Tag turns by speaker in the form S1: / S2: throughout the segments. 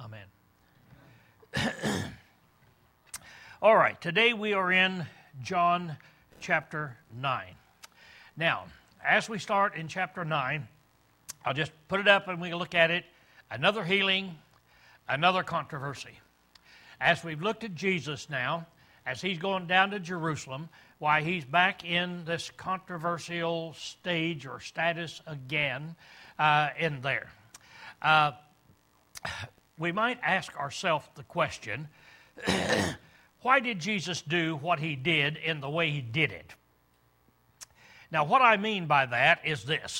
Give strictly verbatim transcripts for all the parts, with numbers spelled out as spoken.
S1: Amen. All right, today we are in John chapter nine. Now, as we start in chapter nine, I'll just put it up and we can look at it. Another healing, another controversy. As we've looked at Jesus now, as he's going down to Jerusalem, why he's back in this controversial stage or status again uh, in there. Uh, we might ask ourselves the question, why did Jesus do what he did in the way he did it? Now, what I mean by that is this.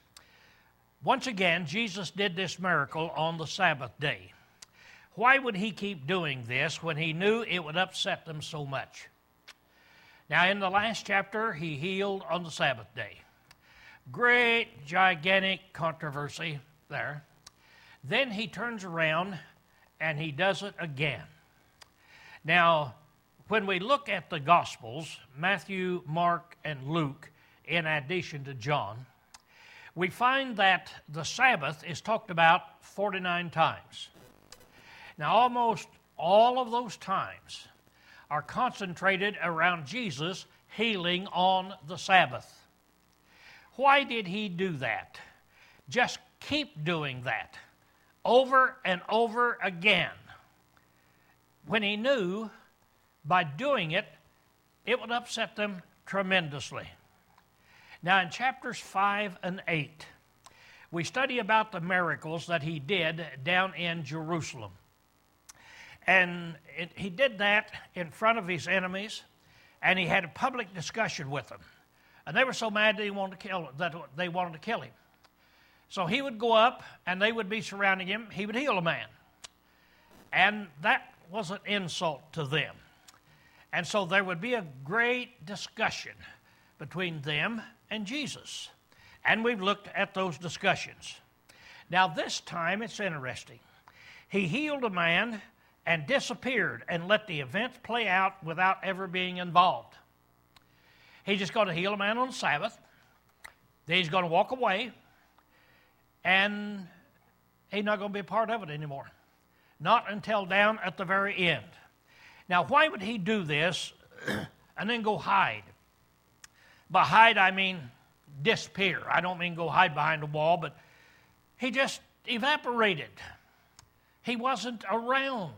S1: Once again, Jesus did this miracle on the Sabbath day. Why would he keep doing this when he knew it would upset them so much? Now, in the last chapter, he healed on the Sabbath day. Great, gigantic controversy there. Then he turns around and he does it again. Now, when we look at the Gospels, Matthew, Mark, and Luke, in addition to John, we find that the Sabbath is talked about forty-nine times. Now, almost all of those times are concentrated around Jesus healing on the Sabbath. Why did he do that? Just keep doing that over and over again, when he knew by doing it, it would upset them tremendously. Now, in chapters five and eight, we study about the miracles that he did down in Jerusalem. And it, he did that in front of his enemies, and he had a public discussion with them. And they were so mad that, he wanted to kill, that they wanted to kill him. So he would go up, and they would be surrounding him. He would heal a man. And that was an insult to them. And so there would be a great discussion between them and Jesus. And we've looked at those discussions. Now, this time, it's interesting. He healed a man and disappeared and let the events play out without ever being involved. He's just going to heal a man on the Sabbath. Then he's going to walk away, and he's not going to be a part of it anymore. Not until down at the very end. Now, why would he do this and then go hide? By hide, I mean disappear. I don't mean go hide behind a wall, but he just evaporated. He wasn't around.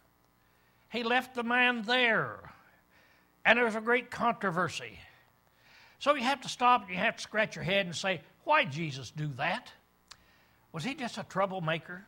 S1: He left the man there. And there was a great controversy. So you have to stop and you have to scratch your head and say, why did Jesus do that? Was he just a troublemaker?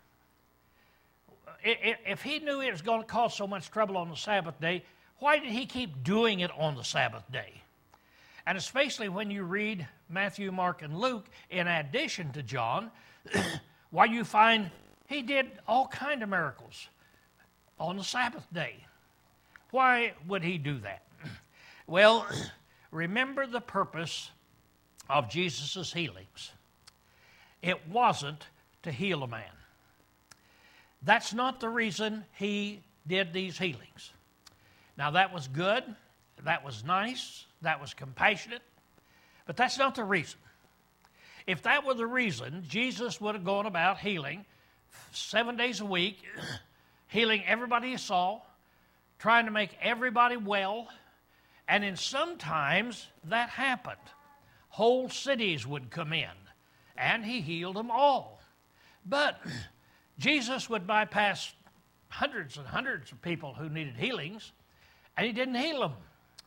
S1: If he knew it was going to cause so much trouble on the Sabbath day, why did he keep doing it on the Sabbath day? And especially when you read Matthew, Mark, and Luke, in addition to John, why you find he did all kinds of miracles on the Sabbath day. Why would he do that? Well, remember the purpose of Jesus' healings. It wasn't to heal a man. That's not the reason he did these healings. Now, that was good, that was nice, that was compassionate, but that's not the reason. If that were the reason, Jesus would have gone about healing seven days a week, healing everybody he saw, trying to make everybody well, and then sometimes that happened. Whole cities would come in, and he healed them all. But Jesus would bypass hundreds and hundreds of people who needed healings, and he didn't heal them.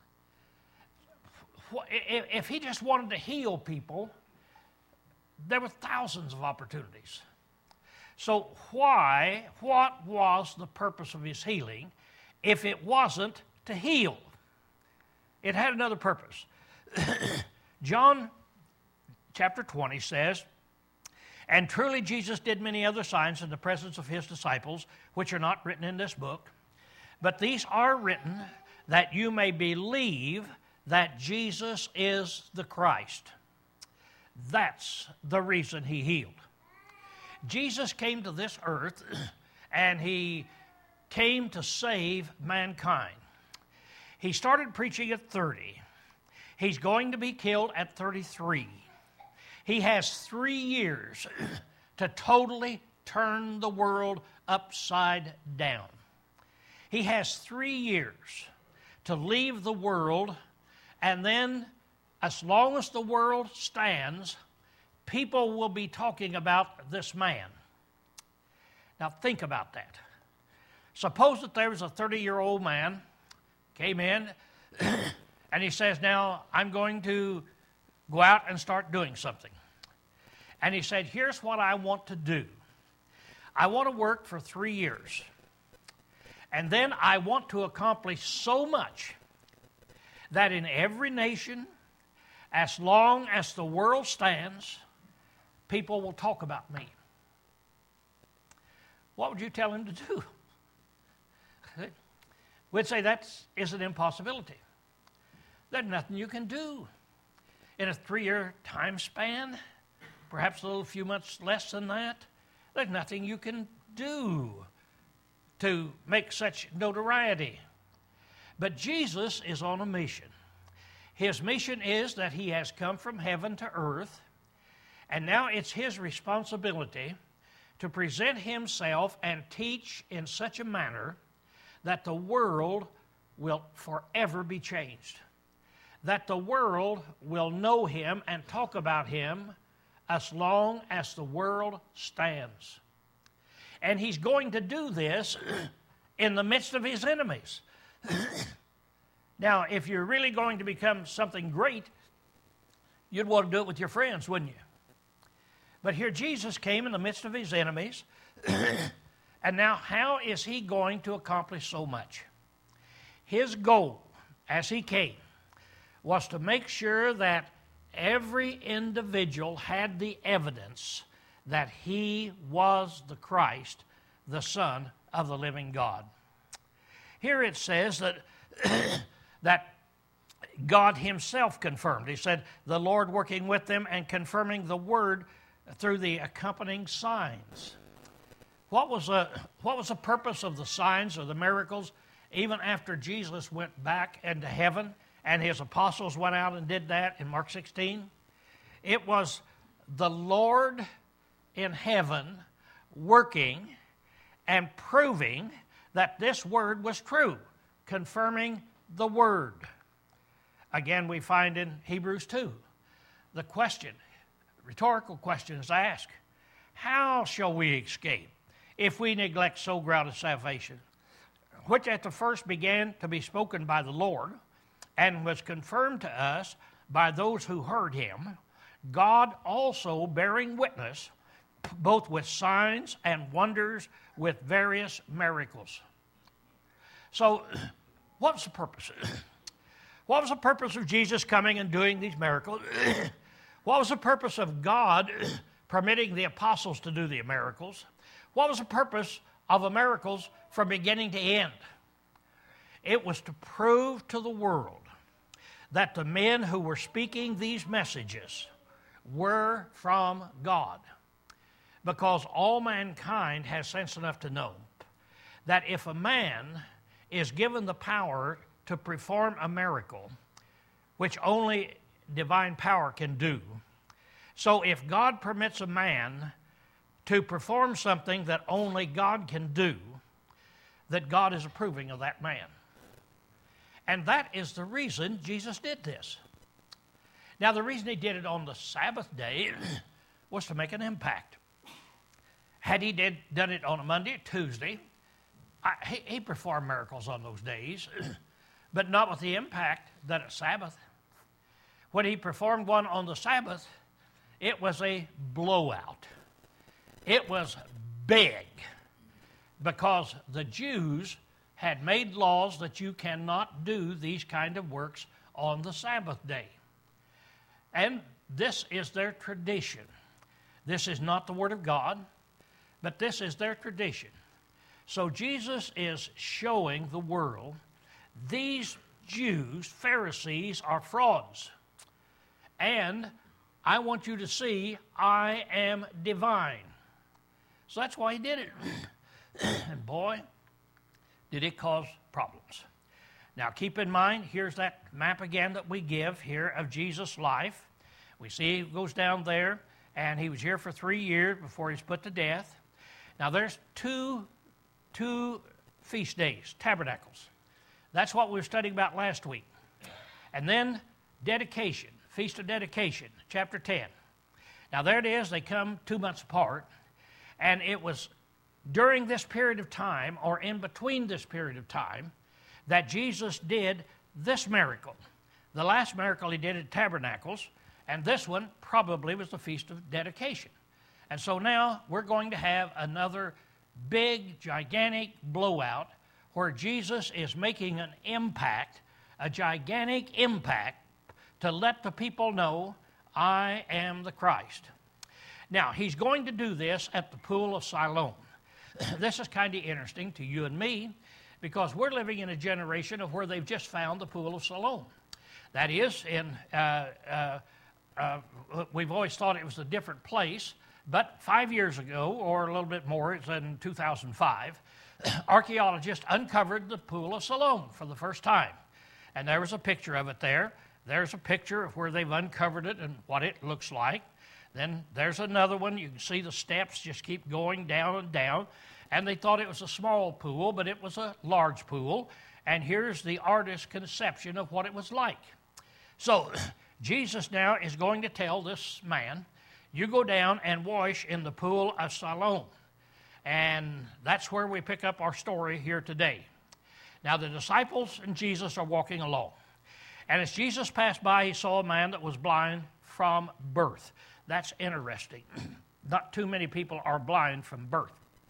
S1: If he just wanted to heal people, there were thousands of opportunities. So why, what was the purpose of his healing if it wasn't to heal? It had another purpose. John chapter twenty says, and truly Jesus did many other signs in the presence of his disciples, which are not written in this book, but these are written that you may believe that Jesus is the Christ. That's the reason he healed. Jesus came to this earth and he came to save mankind. He started preaching at thirty. He's going to be killed at thirty-three. He has three years to totally turn the world upside down. He has three years to leave the world, and then as long as the world stands, people will be talking about this man. Now think about that. Suppose that there was a thirty-year-old man came in and he says, now I'm going to go out and start doing something. And he said, here's what I want to do. I want to work for three years. And then I want to accomplish so much that in every nation, as long as the world stands, people will talk about me. What would you tell him to do? We'd say that is an impossibility. There's nothing you can do. In a three-year time span, perhaps a little few months less than that, there's nothing you can do to make such notoriety. But Jesus is on a mission. His mission is that he has come from heaven to earth, and now it's his responsibility to present himself and teach in such a manner that the world will forever be changed, that the world will know him and talk about him as long as the world stands. And he's going to do this in the midst of his enemies. Now, if you're really going to become something great, you'd want to do it with your friends, wouldn't you? But here Jesus came in the midst of his enemies, and now how is he going to accomplish so much? His goal, as he came, was to make sure that every individual had the evidence that he was the Christ, the Son of the living God. Here it says that, that God himself confirmed. He said, the Lord working with them and confirming the word through the accompanying signs. What was, the, what was the purpose of the signs or the miracles even after Jesus went back into heaven and his apostles went out and did that in Mark sixteen? It was the Lord in heaven working and proving that this word was true, confirming the word. Again, we find in Hebrews two, the question, rhetorical question is asked, how shall we escape if we neglect so great a salvation, which at the first began to be spoken by the Lord and was confirmed to us by those who heard him, God also bearing witness both with signs and wonders with various miracles. So, what was the purpose? What was the purpose of Jesus coming and doing these miracles? What was the purpose of God permitting the apostles to do the miracles? What was the purpose of the miracles from beginning to end? It was to prove to the world that the men who were speaking these messages were from God. Because all mankind has sense enough to know that if a man is given the power to perform a miracle, which only divine power can do, so if God permits a man to perform something that only God can do, that God is approving of that man. And that is the reason Jesus did this. Now, the reason he did it on the Sabbath day was to make an impact. Had he did, done it on a Monday or Tuesday, I, he, he performed miracles on those days, but not with the impact that a Sabbath. When he performed one on the Sabbath, it was a blowout. It was big because the Jews had made laws that you cannot do these kind of works on the Sabbath day. And this is their tradition. This is not the Word of God, but this is their tradition. So Jesus is showing the world these Jews, Pharisees, are frauds. And I want you to see I am divine. So that's why he did it. And boy, did it cause problems. Now keep in mind, here's that map again that we give here of Jesus' life. We see he goes down there, and he was here for three years before he was put to death. Now there's two two feast days, tabernacles. That's what we were studying about last week. And then dedication, Feast of Dedication, chapter ten. Now there it is, they come two months apart, and it was during this period of time, or in between this period of time, that Jesus did this miracle. The last miracle he did at Tabernacles, and this one probably was the Feast of Dedication. And so now we're going to have another big, gigantic blowout where Jesus is making an impact, a gigantic impact, to let the people know, I am the Christ. Now, he's going to do this at the Pool of Siloam. This is kind of interesting to you and me because we're living in a generation of where they've just found the Pool of Siloam. That is, in uh, uh, uh, we've always thought it was a different place, but five years ago, or a little bit more, it's in two thousand five, archaeologists uncovered the Pool of Siloam for the first time. And there was a picture of it there. There's a picture of where they've uncovered it and what it looks like. Then there's another one. You can see the steps just keep going down and down. And they thought it was a small pool, but it was a large pool. And here's the artist's conception of what it was like. So Jesus now is going to tell this man, you go down and wash in the Pool of Siloam. And that's where we pick up our story here today. Now the disciples and Jesus are walking along. And as Jesus passed by, he saw a man that was blind from birth. That's interesting. Not too many people are blind from birth.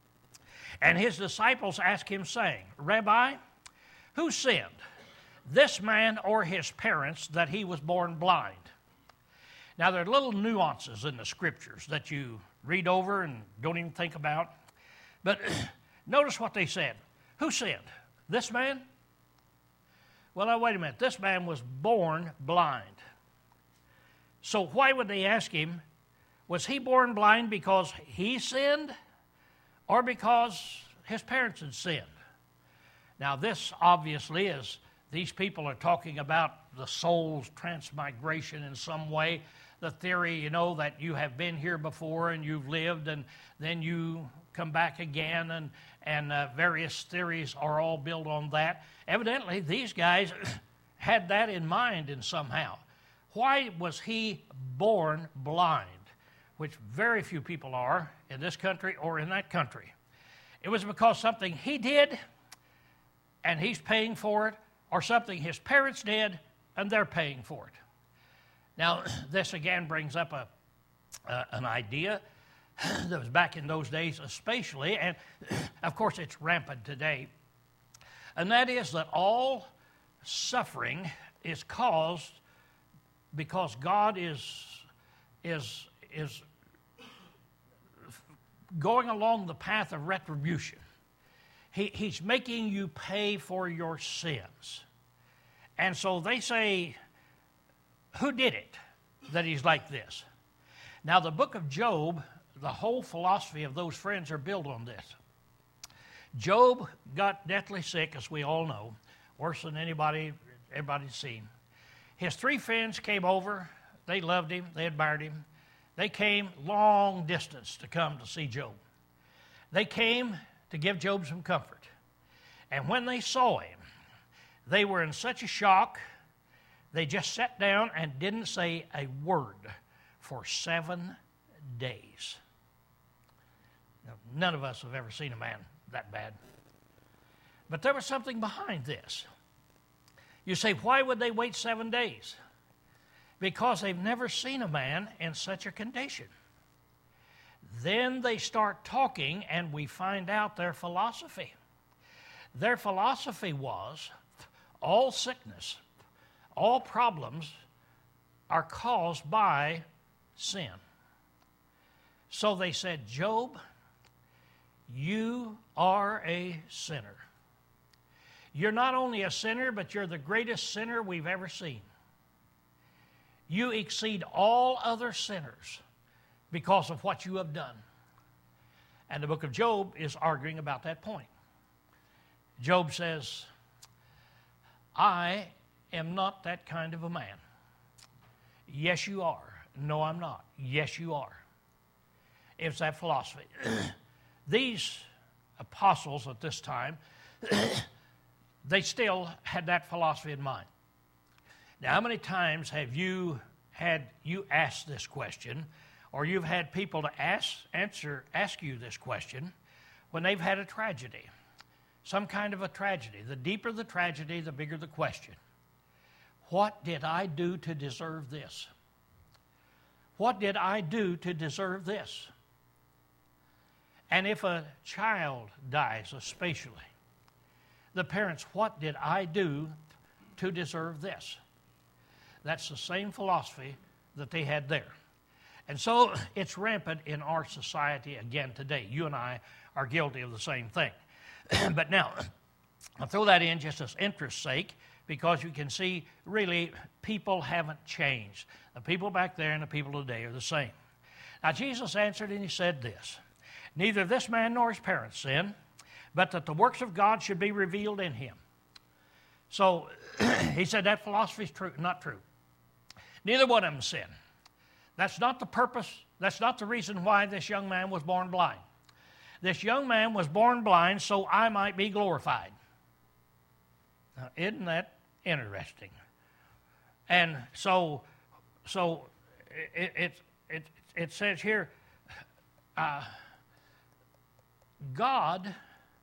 S1: And his disciples asked him, saying, Rabbi, who sinned, this man or his parents, that he was born blind? Now, there are little nuances in the Scriptures that you read over and don't even think about. But notice what they said. Who sinned? This man? Well, now, wait a minute. This man was born blind. So why would they ask him, was he born blind because he sinned or because his parents had sinned? Now, this obviously is, these people are talking about the soul's transmigration in some way. The theory, you know, that you have been here before and you've lived and then you come back again, and, and uh, various theories are all built on that. Evidently, these guys had that in mind in somehow. Why was he born blind? Which very few people are in this country or in that country. It was because something he did and he's paying for it, or something his parents did and they're paying for it. Now, this again brings up a uh, an idea that was back in those days especially, and of course it's rampant today, and that is that all suffering is caused because God is, is, is going along the path of retribution. He, he's making you pay for your sins. And so they say, who did it that he's like this? Now, the book of Job, the whole philosophy of those friends are built on this. Job got deathly sick, as we all know, worse than anybody, everybody's seen. His three friends came over. They loved him. They admired him. They came long distance to come to see Job. They came to give Job some comfort. And when they saw him, they were in such a shock, they just sat down and didn't say a word for seven days. Now, none of us have ever seen a man that bad. But there was something behind this. You say, why would they wait seven days? Because they've never seen a man in such a condition. Then they start talking, and we find out their philosophy. Their philosophy was, all sickness, all problems are caused by sin. So they said, Job, you are a sinner. You're not only a sinner, but you're the greatest sinner we've ever seen. You exceed all other sinners because of what you have done. And the book of Job is arguing about that point. Job says, I am not that kind of a man. Yes, you are. No, I'm not. Yes, you are. It's that philosophy. These apostles at this time, they still had that philosophy in mind. Now, how many times have you had you asked this question, or you've had people to ask, answer, ask you this question when they've had a tragedy, some kind of a tragedy? The deeper the tragedy, the bigger the question. What did I do to deserve this? What did I do to deserve this? And if a child dies, especially, the parents, what did I do to deserve this? That's the same philosophy that they had there. And so it's rampant in our society again today. You and I are guilty of the same thing. But now, I'll throw that in just as interest's sake, because you can see really people haven't changed. The people back there and the people today are the same. Now Jesus answered and he said this, neither this man nor his parents sinned, but that the works of God should be revealed in him. So he said that philosophy is true, not true. Neither one of them sinned. That's not the purpose, that's not the reason why this young man was born blind. This young man was born blind so I might be glorified. Now, isn't that interesting? And so, so it it it, it says here, uh, God,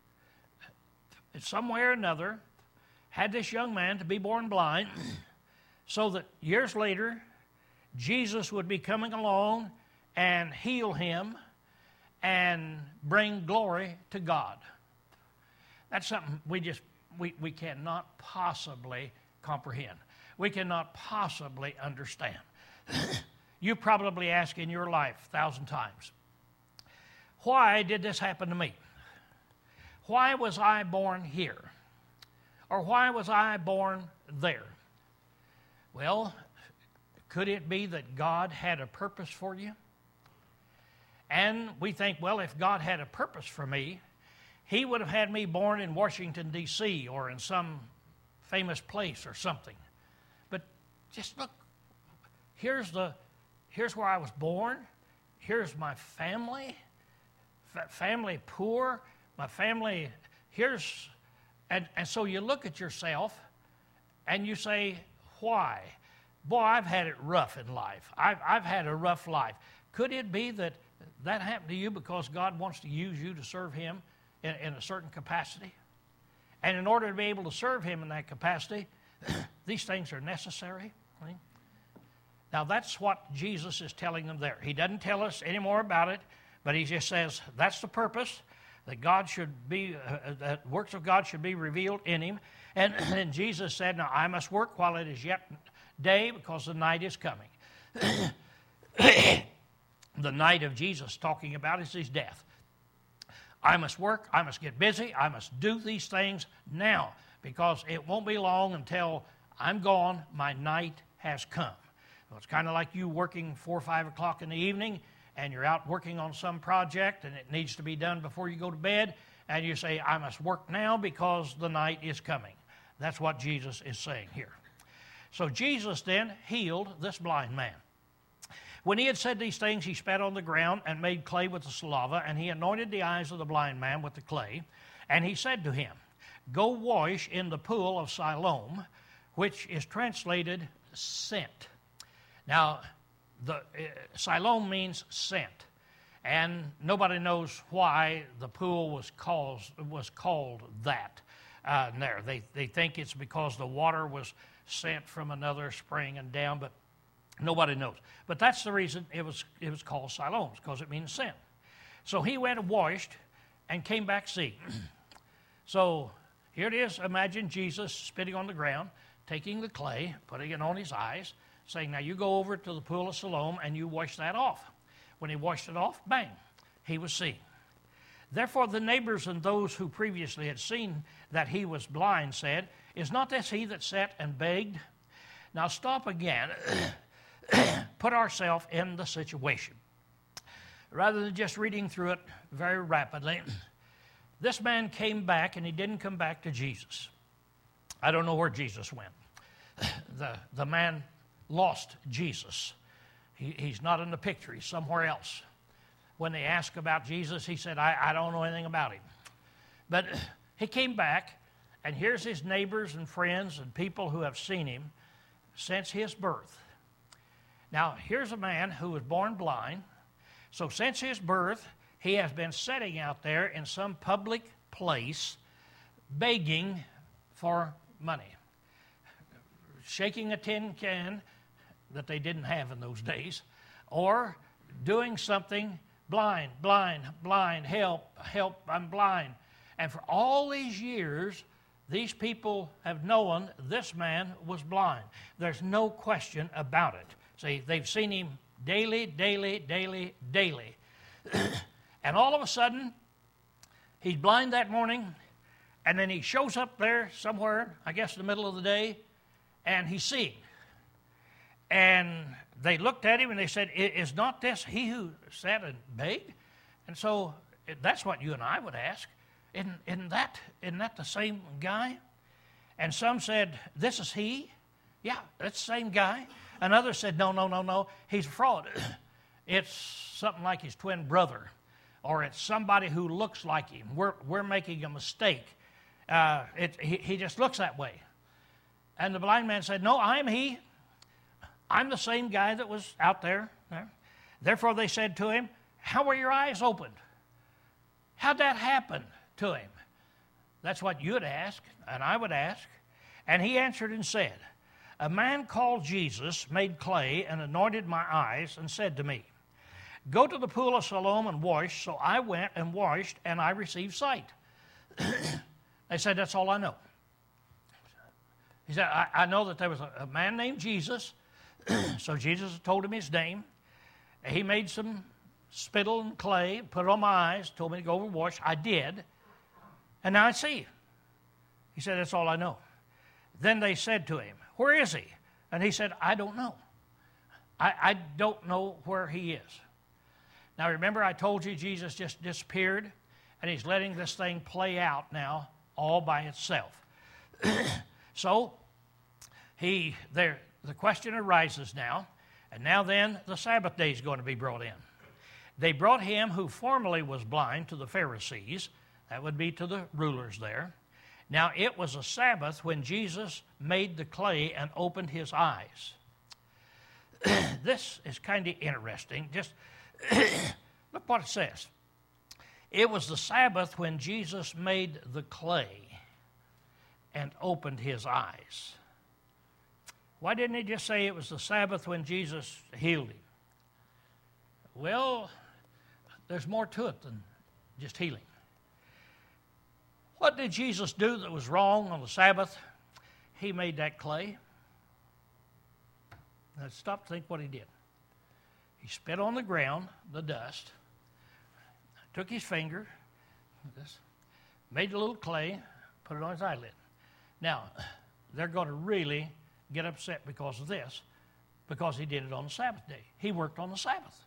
S1: some way or another, had this young man to be born blind, so that years later, Jesus would be coming along and heal him and bring glory to God. That's something we just we, we cannot possibly comprehend. We cannot possibly understand. You probably ask in your life a thousand times, why did this happen to me? Why was I born here? Or why was I born there? Well, could it be that God had a purpose for you? And we think, well, if God had a purpose for me, he would have had me born in Washington, D C or in some famous place or something. But just look, here's the, here's where I was born. Here's my family, F- family poor. My family, here's, and, and so you look at yourself and you say, why? Boy, I've had it rough in life. I've, I've had a rough life. Could it be that that happened to you because God wants to use you to serve him in, in a certain capacity? And in order to be able to serve him in that capacity, these things are necessary. Right? Now, that's what Jesus is telling them there. He doesn't tell us any more about it, but he just says that's the purpose, that God should be, uh, that works of God should be revealed in him. And, and Jesus said, now I must work while it is yet day, because the night is coming. The night of Jesus talking about is his death. I must work, I must get busy, I must do these things now, because it won't be long until I'm gone, my night has come. Well, it's kind of like you working four or five o'clock in the evening, and you're out working on some project, and it needs to be done before you go to bed, and you say, I must work now because the night is coming. That's what Jesus is saying here. So Jesus then healed this blind man. When he had said these things, he spat on the ground and made clay with the saliva, and he anointed the eyes of the blind man with the clay. And he said to him, go wash in the pool of Siloam, which is translated sent. Now, the uh, Siloam means sent, and nobody knows why the pool was called was called that. Uh, there, they they think it's because the water was sent from another spring and down, but nobody knows. But that's the reason it was it was called Siloam, because it means sent. So he went and washed and came back seeing. So here it is. Imagine Jesus spitting on the ground, taking the clay, putting it on his eyes, saying, now you go over to the pool of Siloam and you wash that off. When he washed it off, bang, he was seeing. Therefore the neighbors and those who previously had seen that he was blind said, is not this he that sat and begged? Now stop again. Put ourselves in the situation. Rather than just reading through it very rapidly, this man came back, and he didn't come back to Jesus. I don't know where Jesus went. The, the man lost Jesus. He, he's not in the picture. He's somewhere else. When they asked about Jesus, he said, I, I don't know anything about him. But he came back, and here's his neighbors and friends and people who have seen him since his birth. Now, here's a man who was born blind. So since his birth, he has been sitting out there in some public place begging for money, shaking a tin can that they didn't have in those days, or doing something blind, blind, blind, help, help, I'm blind. And for all these years, these people have known this man was blind. There's no question about it. See, they've seen him daily, daily, daily, daily. And all of a sudden, he's blind that morning, and then he shows up there somewhere, I guess in the middle of the day, and he's seeing. And they looked at him and they said, is not this he who sat and begged? And so that's what you and I would ask. Isn't, isn't, that, isn't that the same guy? And some said, this is he? Yeah, that's the same guy. And others said, no, no, no, no, he's a fraud. It's something like his twin brother, or it's somebody who looks like him. We're, we're making a mistake. Uh, it, he, he just looks that way. And the blind man said, no, I'm he. I'm the same guy that was out there. Therefore they said to him, how were your eyes opened? How'd that happen to him? That's what you'd ask, and I would ask. And he answered and said, a man called Jesus made clay and anointed my eyes and said to me, go to the pool of Siloam and wash. So I went and washed, and I received sight. They said, that's all I know. He said, I, I know that there was a, a man named Jesus. So Jesus told him his name. He made some spittle and clay, put it on my eyes, told me to go over and wash. I did. And now I see. He said, that's all I know. Then they said to him, where is he? And he said, I don't know. I, I don't know where he is. Now remember, I told you Jesus just disappeared, and he's letting this thing play out now all by itself. So he there the question arises now, and now then the Sabbath day is going to be brought in. They brought him who formerly was blind to the Pharisees. That would be to the rulers there. Now it was a Sabbath when Jesus made the clay and opened his eyes. This is kind of interesting. Just look what it says. It was the Sabbath when Jesus made the clay and opened his eyes. Why didn't he just say it was the Sabbath when Jesus healed him? Well, there's more to it than just healing. What did Jesus do that was wrong on the Sabbath? He made that clay. Now stop to think what he did. He spit on the ground, the dust, took his finger, this, made a little clay, put it on his eyelid. Now, they're going to really get upset because of this, because he did it on the Sabbath day. He worked on the Sabbath.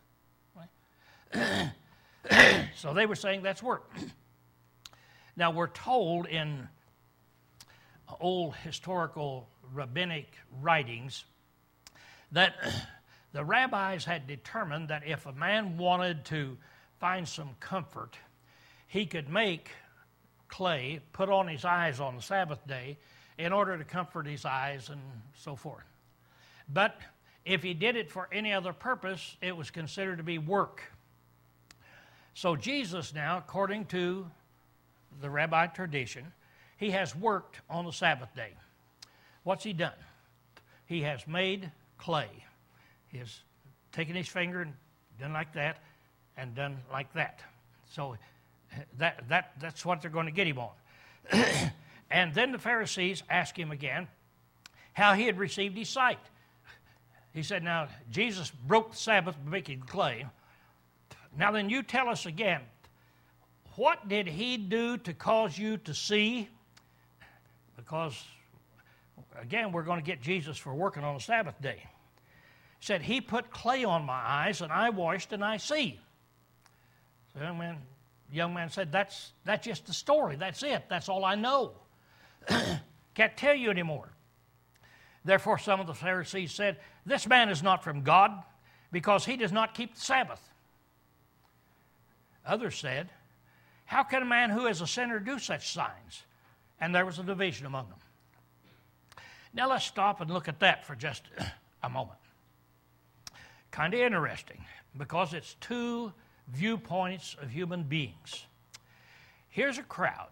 S1: Right? So they were saying that's work. Now, we're told in old historical rabbinic writings that the rabbis had determined that if a man wanted to find some comfort, he could make clay, put on his eyes on the Sabbath day in order to comfort his eyes and so forth. But if he did it for any other purpose, it was considered to be work. So Jesus now, according to the rabbi tradition, he has worked on the Sabbath day. What's he done? He has made clay. He has taken his finger and done like that and done like that. So that that that's what they're going to get him on. And then the Pharisees asked him again how he had received his sight. He said, now, Jesus broke the Sabbath by making clay. Now then you tell us again, what did he do to cause you to see? Because, again, we're going to get Jesus for working on the Sabbath day. He said, he put clay on my eyes, and I washed, and I see. So the young man, young man said, that's, that's just the story. That's it. That's all I know. Can't tell you anymore. Therefore, some of the Pharisees said, this man is not from God, because he does not keep the Sabbath. Others said, how can a man who is a sinner do such signs? And there was a division among them. Now let's stop and look at that for just a moment. Kind of interesting, because it's two viewpoints of human beings. Here's a crowd,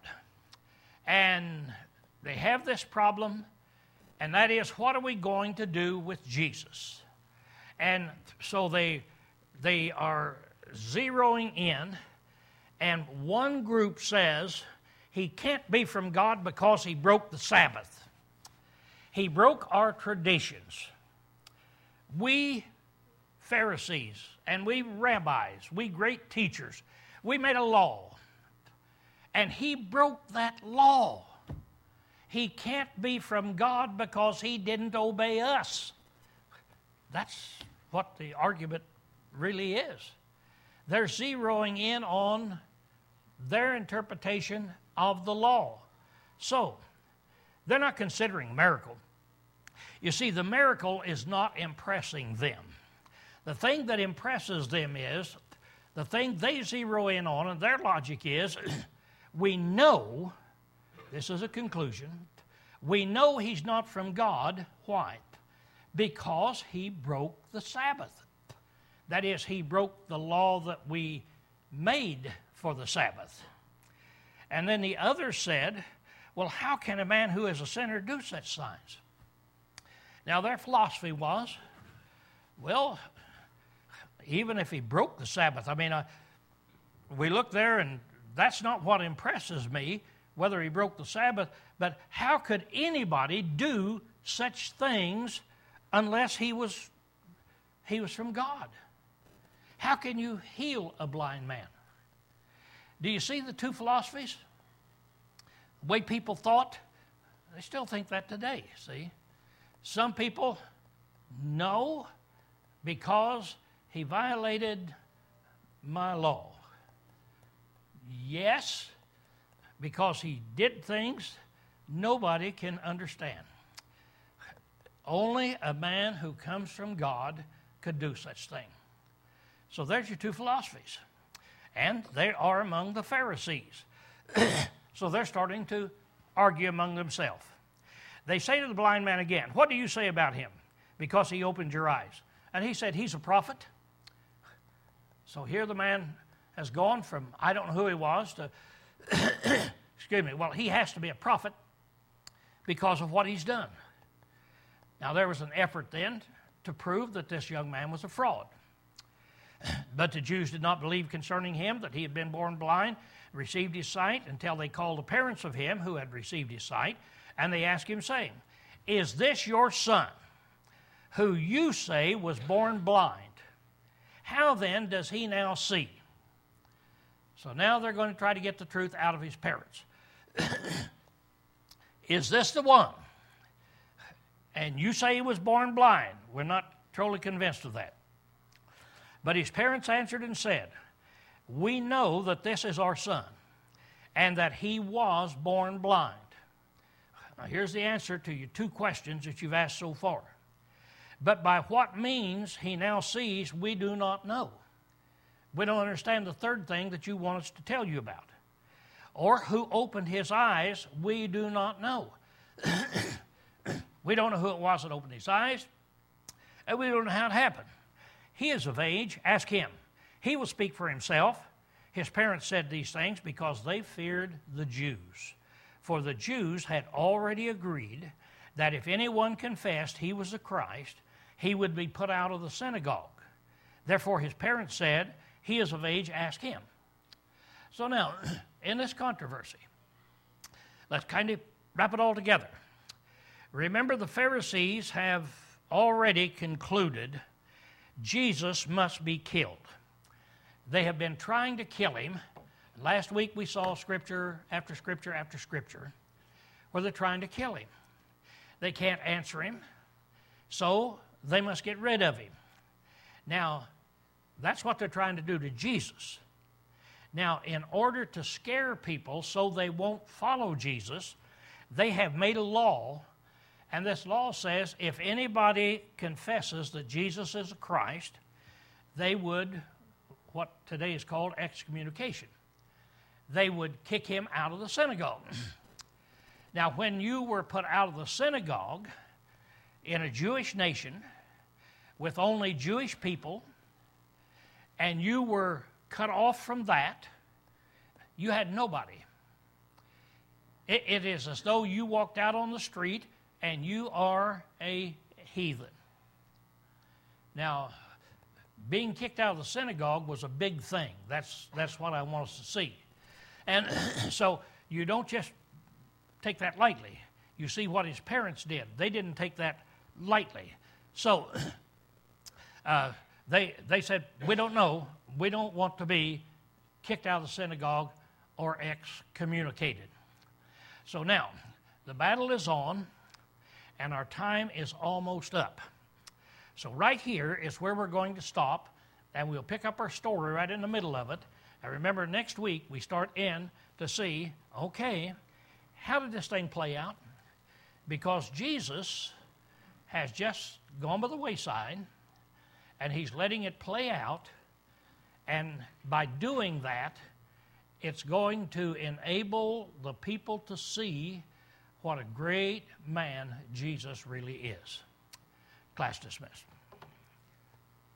S1: and they have this problem, and that is, what are we going to do with Jesus? And so they, they are zeroing in, and one group says he can't be from God because he broke the Sabbath. He broke our traditions. We Pharisees and we rabbis, we great teachers, we made a law, and he broke that law. He can't be from God because he didn't obey us. That's what the argument really is. They're zeroing in on their interpretation of the law. So, they're not considering miracle. You see, the miracle is not impressing them. The thing that impresses them is, the thing they zero in on, and their logic is, we know, this is a conclusion, we know he's not from God. Why? Because he broke the Sabbath. That is, he broke the law that we made for the Sabbath. And then the other said, well, how can a man who is a sinner do such signs? Now, their philosophy was, well, even if he broke the Sabbath, I mean, uh, we look there and that's not what impresses me, whether he broke the Sabbath, but how could anybody do such things unless he was, he was from God? How can you heal a blind man? Do you see the two philosophies? The way people thought, they still think that today, see? Some people, no, because he violated my law. Yes, because he did things nobody can understand. Only a man who comes from God could do such thing. So there's your two philosophies. And they are among the Pharisees. So they're starting to argue among themselves. They say to the blind man again, what do you say about him? Because he opened your eyes. And he said, he's a prophet. So here the man has gone from, I don't know who he was, to, excuse me, well, he has to be a prophet because of what he's done. Now, there was an effort then to prove that this young man was a fraud. But the Jews did not believe concerning him that he had been born blind, received his sight, until they called the parents of him who had received his sight, and they asked him, saying, is this your son, who you say was born blind? How then does he now see? So now they're going to try to get the truth out of his parents. Is this the one? And you say he was born blind. We're not totally convinced of that. But his parents answered and said, we know that this is our son, and that he was born blind. Now here's the answer to your two questions that you've asked so far. But by what means he now sees, we do not know. We don't understand the third thing that you want us to tell you about. Or who opened his eyes, we do not know. We don't know who it was that opened his eyes, and we don't know how it happened. He is of age, ask him. He will speak for himself. His parents said these things because they feared the Jews. For the Jews had already agreed that if anyone confessed he was the Christ, he would be put out of the synagogue. Therefore his parents said, he is of age, ask him. So now, in this controversy, let's kind of wrap it all together. Remember, the Pharisees have already concluded Jesus must be killed. They have been trying to kill him. Last week we saw scripture after scripture after scripture where they're trying to kill him. They can't answer him, so they must get rid of him. Now, that's what they're trying to do to Jesus. Now, in order to scare people so they won't follow Jesus, they have made a law, and this law says if anybody confesses that Jesus is a Christ, they would, what today is called excommunication. they would kick him out of the synagogue. Now, when you were put out of the synagogue in a Jewish nation with only Jewish people, and you were cut off from that, you had nobody. It, it is as though you walked out on the street and you are a heathen. Now, being kicked out of the synagogue was a big thing. That's, that's what I want us to see. And so you don't just take that lightly. You see what his parents did. They didn't take that lightly. So uh, they, they said, we don't know. We don't want to be kicked out of the synagogue or excommunicated. So now, the battle is on, and our time is almost up. So right here is where we're going to stop, and we'll pick up our story right in the middle of it. And remember, next week we start in to see, okay, how did this thing play out? Because Jesus has just gone by the wayside, and he's letting it play out, and by doing that, it's going to enable the people to see what a great man Jesus really is. Class dismissed.